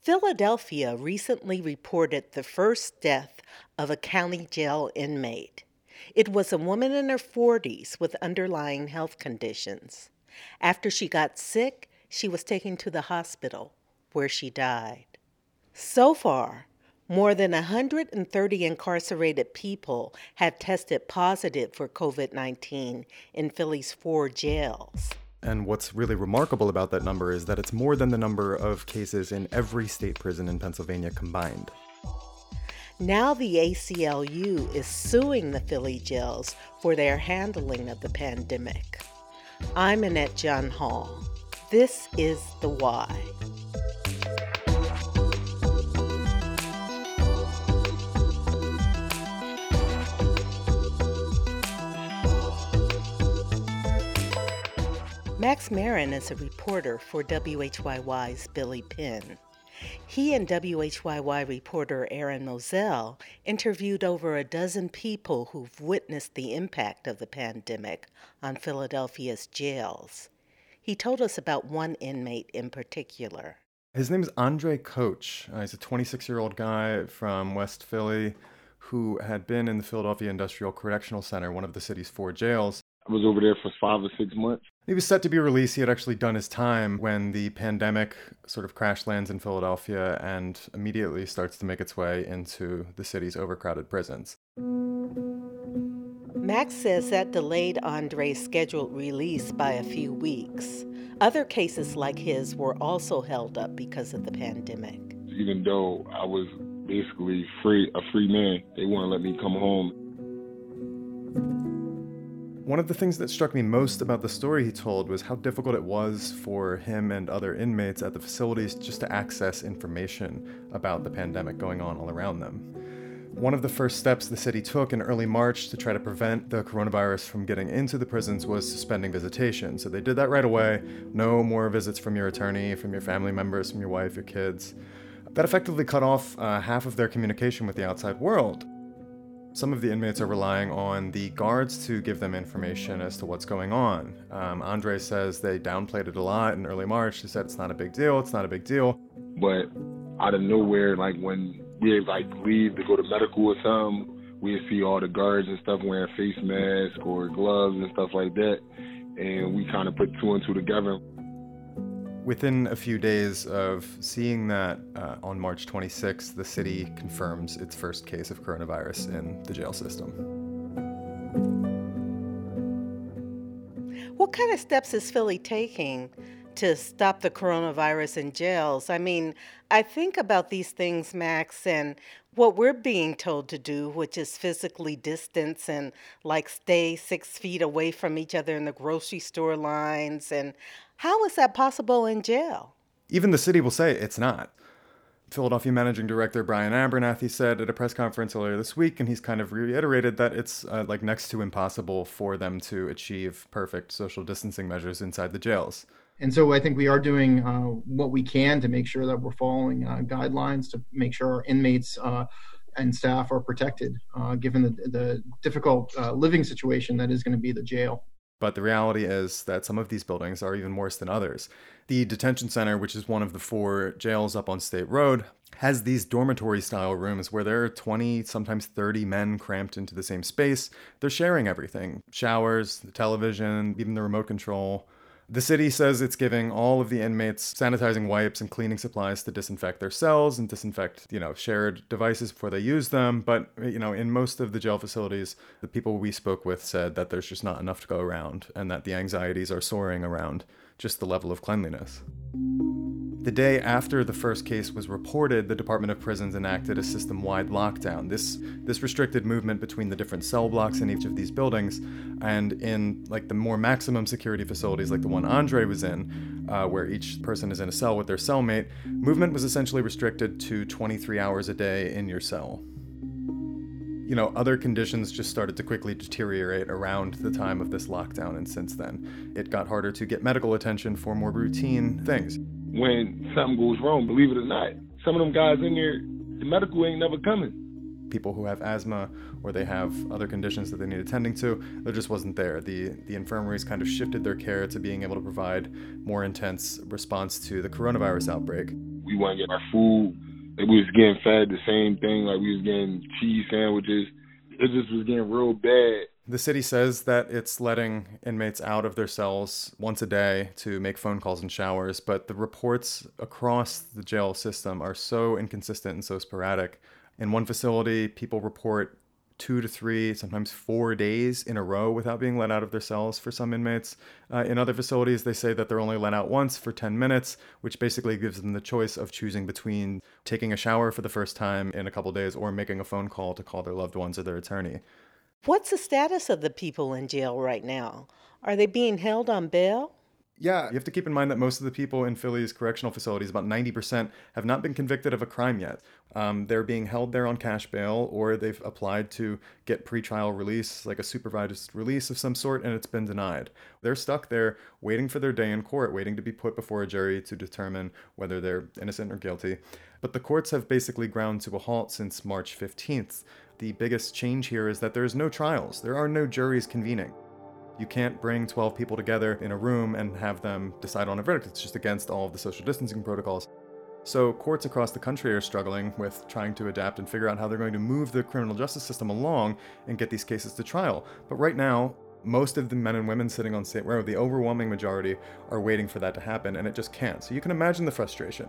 Philadelphia recently reported the first death of a county jail inmate. It was a woman in her 40s with underlying health conditions. After she got sick, she was taken to the hospital, where she died. So far, more than 130 incarcerated people have tested positive for COVID-19 in Philly's 4 jails. And what's really remarkable about that number is that it's more than the number of cases in every state prison in Pennsylvania combined. Now the ACLU is suing the Philly jails for their handling of the pandemic. I'm Annette John Hall. This is The Why. Max Marin is a reporter for WHYY's Billy Penn. He and WHYY reporter Aaron Moselle interviewed over a dozen people who've witnessed the impact of the pandemic on Philadelphia's jails. He told us about one inmate in particular. His name is Andre Coach. He's a 26-year-old guy from West Philly who had been in the Philadelphia Industrial Correctional Center, one of the city's 4 jails. I was over there for 5 or 6 months. He was set to be released. He had actually done his time when the pandemic sort of crash lands in Philadelphia and immediately starts to make its way into the city's overcrowded prisons. Max says that delayed Andre's scheduled release by a few weeks. Other cases like his were also held up because of the pandemic. Even though I was basically a free man, they wouldn't let me come home. One of the things that struck me most about the story he told was how difficult it was for him and other inmates at the facilities just to access information about the pandemic going on all around them. One of the first steps the city took in early March to try to prevent the coronavirus from getting into the prisons was suspending visitation. So they did that right away. No more visits from your attorney, from your family members, from your wife, your kids. That effectively cut off half of their communication with the outside world. Some of the inmates are relying on the guards to give them information as to what's going on. Andre says they downplayed it a lot in early March. They said it's not a big deal, it's not a big deal. But out of nowhere, like when we leave to go to medical or something, we see all the guards and stuff wearing face masks or gloves and stuff like that. And we kind of put 2 and 2 together. Within a few days of seeing that, on March 26th, the city confirms its first case of coronavirus in the jail system. What kind of steps is Philly taking to stop the coronavirus in jails? I mean, I think about these things, Max, and what we're being told to do, which is physically distance and stay 6 feet away from each other in the grocery store lines. And how is that possible in jail? Even the city will say it's not. Philadelphia Managing Director Brian Abernathy said at a press conference earlier this week, and he's kind of reiterated that it's next to impossible for them to achieve perfect social distancing measures inside the jails. And so I think we are doing what we can to make sure that we're following guidelines to make sure our inmates and staff are protected, given the difficult living situation that is going to be the jail. But the reality is that some of these buildings are even worse than others. The detention center, which is one of the 4 jails up on State Road, has these dormitory-style rooms where there are 20, sometimes 30 men cramped into the same space. They're sharing everything: showers, the television, even the remote control. The city says it's giving all of the inmates sanitizing wipes and cleaning supplies to disinfect their cells and disinfect, shared devices before they use them. But, in most of the jail facilities, the people we spoke with said that there's just not enough to go around and that the anxieties are soaring around just the level of cleanliness. The day after the first case was reported, the Department of Prisons enacted a system-wide lockdown. This restricted movement between the different cell blocks in each of these buildings, and in the more maximum security facilities like the one Andre was in, where each person is in a cell with their cellmate, movement was essentially restricted to 23 hours a day in your cell. Other conditions just started to quickly deteriorate around the time of this lockdown, and since then, it got harder to get medical attention for more routine things. When something goes wrong, believe it or not, some of them guys in there, the medical ain't never coming. People who have asthma or they have other conditions that they need attending to, there just wasn't there. The infirmaries kind of shifted their care to being able to provide more intense response to the coronavirus outbreak. We we want to get our food. Like, we was getting fed the same thing. Like, we was getting cheese sandwiches. It just was getting real bad. The city says that it's letting inmates out of their cells once a day to make phone calls and showers, but the reports across the jail system are so inconsistent and so sporadic. In one facility, people report 2 to 3, sometimes 4 days in a row without being let out of their cells for some inmates. In other facilities, they say that they're only let out once for 10 minutes, which basically gives them the choice of choosing between taking a shower for the first time in a couple days or making a phone call to call their loved ones or their attorney. What's the status of the people in jail right now? Are they being held on bail? Yeah, you have to keep in mind that most of the people in Philly's correctional facilities, about 90%, have not been convicted of a crime yet. They're being held there on cash bail, or they've applied to get pretrial release, like a supervised release of some sort, and it's been denied. They're stuck there waiting for their day in court, waiting to be put before a jury to determine whether they're innocent or guilty. But the courts have basically ground to a halt since March 15th. The biggest change here is that there's no trials. There are no juries convening. You can't bring 12 people together in a room and have them decide on a verdict. It's just against all of the social distancing protocols. So courts across the country are struggling with trying to adapt and figure out how they're going to move the criminal justice system along and get these cases to trial. But right now, most of the men and women sitting on State Road, the overwhelming majority, are waiting for that to happen, and it just can't. So you can imagine the frustration.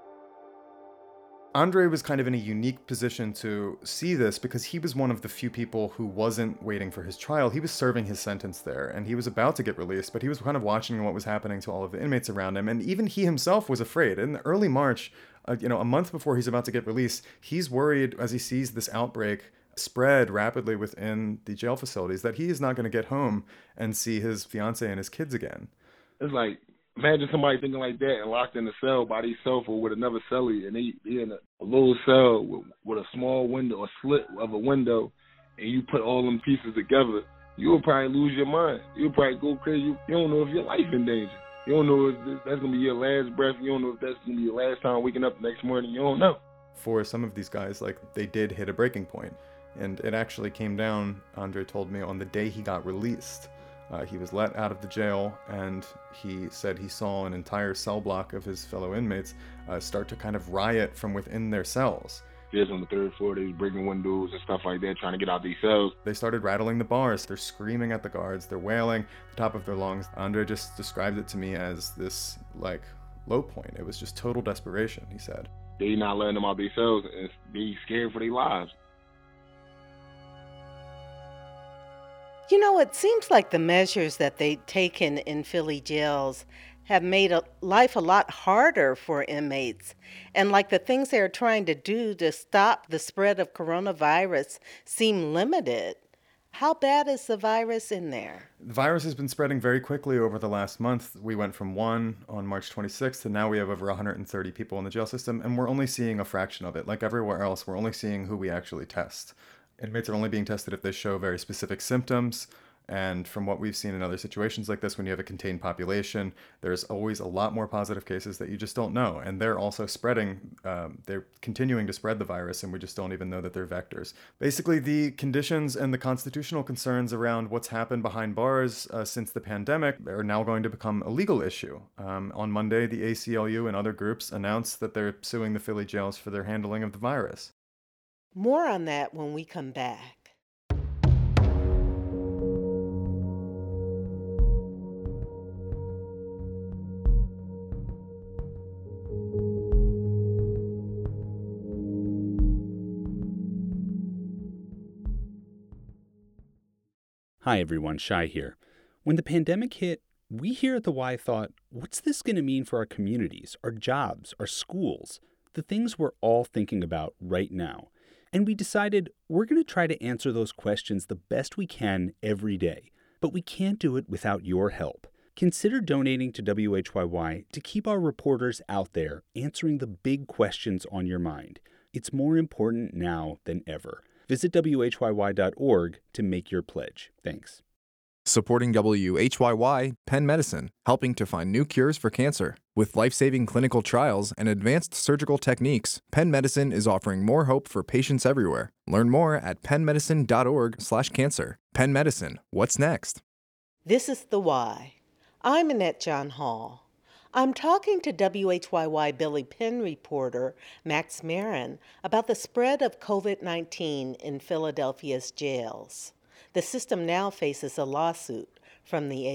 Andre was kind of in a unique position to see this because he was one of the few people who wasn't waiting for his trial. He was serving his sentence there, and he was about to get released, but he was kind of watching what was happening to all of the inmates around him, and even he himself was afraid. In early March, a month before he's about to get released, he's worried as he sees this outbreak spread rapidly within the jail facilities that he is not going to get home and see his fiance and his kids again. It's like, imagine somebody thinking like that and locked in a cell by themselves or with another cellie, and they in a little cell with a small window, a slit of a window, and you put all them pieces together. You'll probably lose your mind. You'll probably go crazy. You don't know if your life in danger. You don't know if that's going to be your last breath. You don't know if that's going to be your last time waking up the next morning. You don't know. For some of these guys, they did hit a breaking point. And it actually came down, Andre told me, on the day he got released. He was let out of the jail, and he said he saw an entire cell block of his fellow inmates start to kind of riot from within their cells. Kids on the third floor, they was breaking windows and stuff like that, trying to get out these cells. They started rattling the bars. They're screaming at the guards. They're wailing at the top of their lungs. Andre just described it to me as this, low point. It was just total desperation, he said. They not letting them out these cells, and they scared for their lives. It seems like the measures that they've taken in Philly jails have made life a lot harder for inmates. And the things they're trying to do to stop the spread of coronavirus seem limited. How bad is the virus in there? The virus has been spreading very quickly over the last month. We went from 1 on March 26th to now we have over 130 people in the jail system, and we're only seeing a fraction of it. Like everywhere else, we're only seeing who we actually test. Inmates are only being tested if they show very specific symptoms. And from what we've seen in other situations like this, when you have a contained population, there's always a lot more positive cases that you just don't know. And they're also they're continuing to spread the virus, and we just don't even know that they're vectors. Basically, the conditions and the constitutional concerns around what's happened behind bars since the pandemic are now going to become a legal issue. On Monday, the ACLU and other groups announced that they're suing the Philly jails for their handling of the virus. More on that when we come back. Hi everyone, Shai here. When the pandemic hit, we here at The Y thought, what's this going to mean for our communities, our jobs, our schools, the things we're all thinking about right now? And we decided we're going to try to answer those questions the best we can every day. But we can't do it without your help. Consider donating to WHYY to keep our reporters out there answering the big questions on your mind. It's more important now than ever. Visit WHYY.org to make your pledge. Thanks. Supporting WHYY, Penn Medicine, helping to find new cures for cancer. With life-saving clinical trials and advanced surgical techniques, Penn Medicine is offering more hope for patients everywhere. Learn more at pennmedicine.org/cancer. Penn Medicine, what's next? This is The Y. I'm Annette John Hall. I'm talking to WHYY Billy Penn reporter Max Marin about the spread of COVID-19 in Philadelphia's jails. The system now faces a lawsuit from the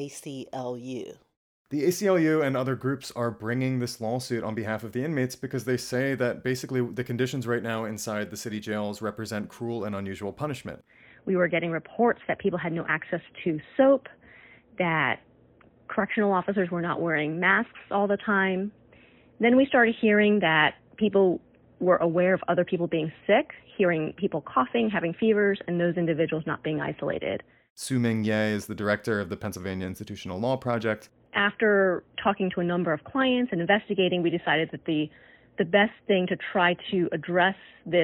ACLU. The ACLU and other groups are bringing this lawsuit on behalf of the inmates because they say that basically the conditions right now inside the city jails represent cruel and unusual punishment. We were getting reports that people had no access to soap, that correctional officers were not wearing masks all the time. Then we started hearing that people were aware of other people being sick, hearing people coughing, having fevers, and those individuals not being isolated. Su-Ming Ye is the director of the Pennsylvania Institutional Law Project. After talking to a number of clients and investigating, we decided that the best thing to try to address this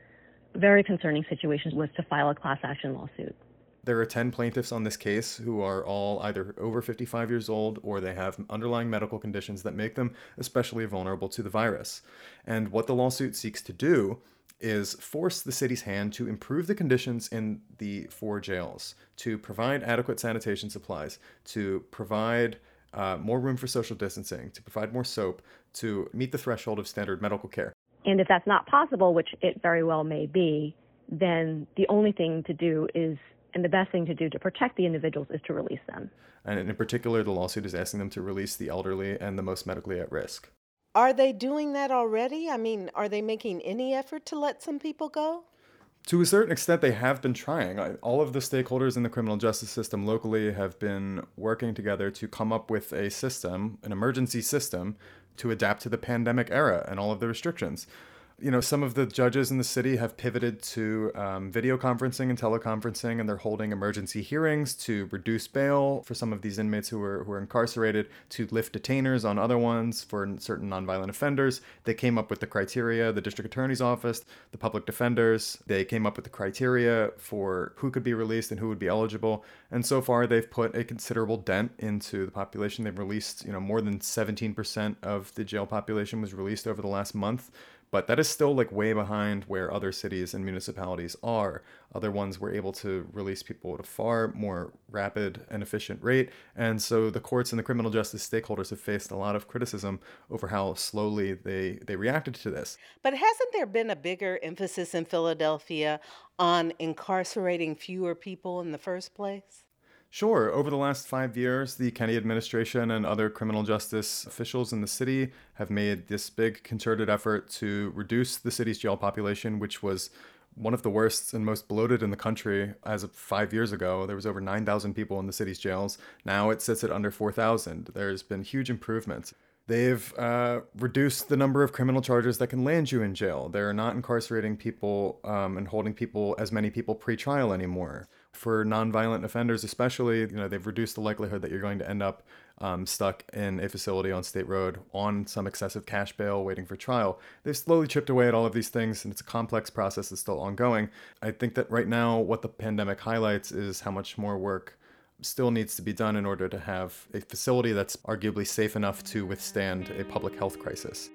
very concerning situation was to file a class action lawsuit. There are 10 plaintiffs on this case who are all either over 55 years old or they have underlying medical conditions that make them especially vulnerable to the virus. And what the lawsuit seeks to do is force the city's hand to improve the conditions in the 4 jails, to provide adequate sanitation supplies, to provide more room for social distancing, to provide more soap, to meet the threshold of standard medical care. And if that's not possible, which it very well may be, then the only thing to do is, and the best thing to do to protect the individuals, is to release them. And in particular, the lawsuit is asking them to release the elderly and the most medically at risk. Are they doing that already? I mean, are they making any effort to let some people go? To a certain extent, they have been trying. All of the stakeholders in the criminal justice system locally have been working together to come up with a system, an emergency system, to adapt to the pandemic era and all of the restrictions. You know, some of the judges in the city have pivoted to video conferencing and teleconferencing, and they're holding emergency hearings to reduce bail for some of these inmates who are incarcerated, to lift detainers on other ones for certain nonviolent offenders. They came up with the criteria, the district attorney's office, the public defenders. They came up with the criteria for who could be released and who would be eligible. And so far, they've put a considerable dent into the population. They've released, more than 17% of the jail population was released over the last month. But that is still way behind where other cities and municipalities are. Other ones were able to release people at a far more rapid and efficient rate. And so the courts and the criminal justice stakeholders have faced a lot of criticism over how slowly they reacted to this. But hasn't there been a bigger emphasis in Philadelphia on incarcerating fewer people in the first place? Sure. Over the last 5 years, the Kenney administration and other criminal justice officials in the city have made this big concerted effort to reduce the city's jail population, which was one of the worst and most bloated in the country. As of 5 years ago, there was over 9,000 people in the city's jails. Now it sits at under 4,000. There's been huge improvements. They've reduced the number of criminal charges that can land you in jail. They're not incarcerating people and holding as many people pre-trial anymore. For nonviolent offenders especially, they've reduced the likelihood that you're going to end up stuck in a facility on State Road on some excessive cash bail waiting for trial. They've slowly chipped away at all of these things, and it's a complex process that's still ongoing. I think that right now what the pandemic highlights is how much more work still needs to be done in order to have a facility that's arguably safe enough to withstand a public health crisis.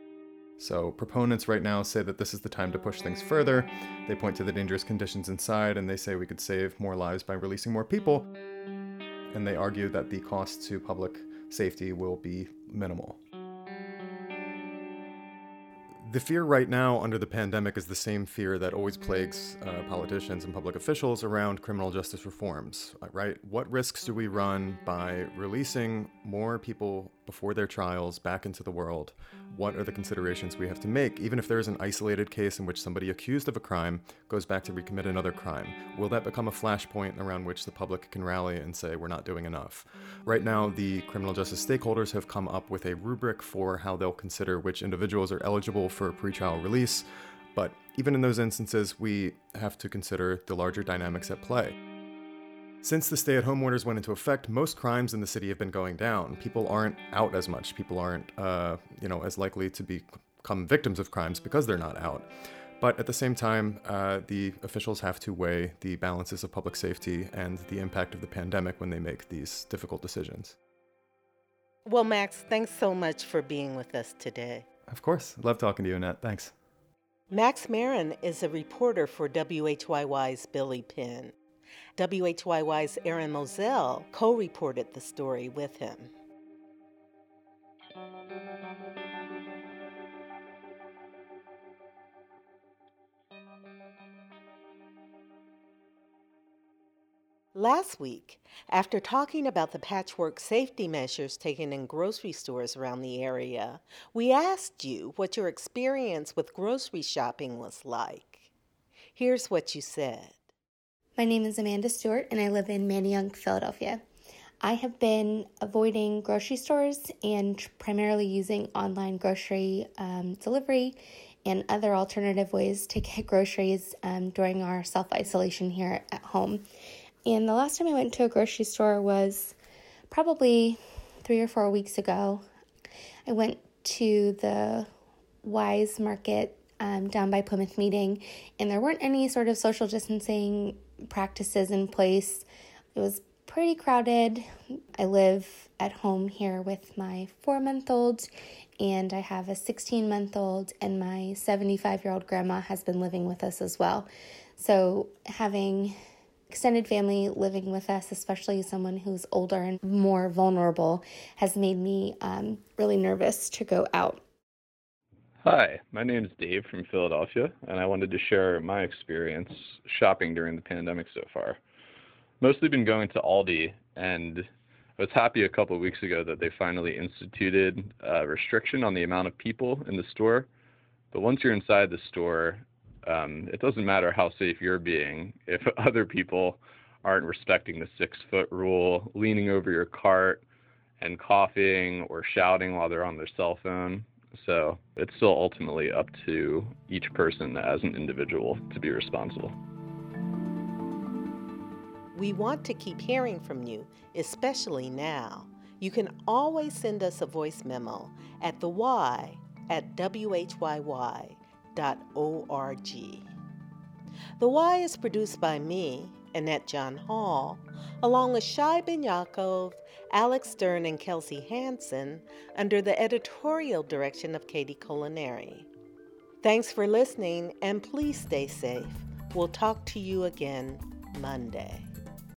So proponents right now say that this is the time to push things further. They point to the dangerous conditions inside, and they say we could save more lives by releasing more people. And they argue that the cost to public safety will be minimal. The fear right now under the pandemic is the same fear that always plagues politicians and public officials around criminal justice reforms, right? What risks do we run by releasing more people before their trials back into the world? What are the considerations we have to make, even if there is an isolated case in which somebody accused of a crime goes back to recommit another crime? Will that become a flashpoint around which the public can rally and say we're not doing enough? Right now, the criminal justice stakeholders have come up with a rubric for how they'll consider which individuals are eligible for pretrial release, but even in those instances, we have to consider the larger dynamics at play. Since the stay-at-home orders went into effect, most crimes in the city have been going down. People aren't out as much. People aren't, as likely to become victims of crimes because they're not out. But at the same time, the officials have to weigh the balances of public safety and the impact of the pandemic when they make these difficult decisions. Well, Max, thanks so much for being with us today. Of course. Love talking to you, Annette. Thanks. Max Marin is a reporter for WHYY's Billy Penn. WHYY's Aaron Moselle co-reported the story with him. Last week, after talking about the patchwork safety measures taken in grocery stores around the area, we asked you what your experience with grocery shopping was like. Here's what you said. My name is Amanda Stewart, and I live in Manayunk, Philadelphia. I have been avoiding grocery stores and primarily using online grocery delivery and other alternative ways to get groceries during our self-isolation here at home. And the last time I went to a grocery store was probably 3 or 4 weeks ago. I went to the Wise Market down by Plymouth Meeting, and there weren't any sort of social distancing practices in place. It was pretty crowded. I live at home here with my 4-month-old, and I have a 16-month-old, and my 75-year-old grandma has been living with us as well. So having extended family living with us, especially someone who's older and more vulnerable, has made me really nervous to go out. Hi, my name is Dave from Philadelphia, and I wanted to share my experience shopping during the pandemic so far. Mostly been going to Aldi, and I was happy a couple of weeks ago that they finally instituted a restriction on the amount of people in the store. But once you're inside the store, it doesn't matter how safe you're being if other people aren't respecting the 6-foot rule, leaning over your cart and coughing or shouting while they're on their cell phone. So it's still ultimately up to each person as an individual to be responsible. We want to keep hearing from you, especially now. You can always send us a voice memo at thewhy@whyy.org. The Why is produced by me, Annette John Hall, along with Shai Ben Yaakov, Alex Stern, and Kelsey Hansen, under the editorial direction of Katie Culinary. Thanks for listening, and please stay safe. We'll talk to you again Monday.